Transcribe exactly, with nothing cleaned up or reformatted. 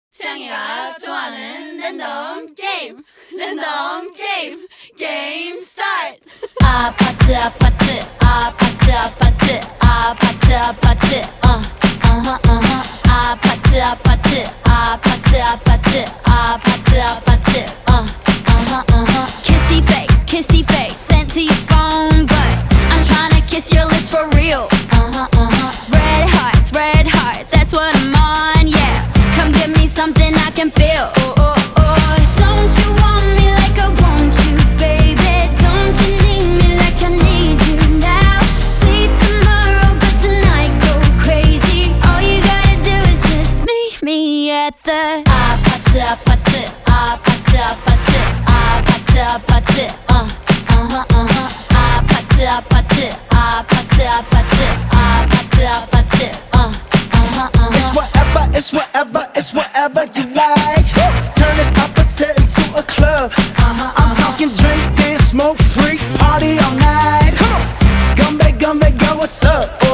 태양이가 좋아하는 랜덤 게임 랜덤 게임 게임 스타트. 아파트 아파트 아파트 아파트 아파트 아파트 어 어허 어허 아파트 아파트 아파트 아파트 아파트 아파트 어 어허 어허 Kissy face kissy face sent to your phone but I'm tryna kiss your lips for real uh-huh uh-huh Red hearts red hearts that's what I'm on yeah Come give me something I can feel oh oh oh Don't you want me like I want you baby Don't you need me like I need you now See tomorrow but tonight go crazy All you gotta do is just meet me at the 아파트 아파트 아파트 아파트 아파트 아파트 어 어허 어허 아파트 아파트 아파트 아파트 아파트 아파트 어 어허 어허 It's whatever, it's whatever, it's whatever you like. Turn this opposite into a club. Uh-huh, I'm talking drink, dance, smoke, freak, party all night. Come on, come back, come back, girl, what's up?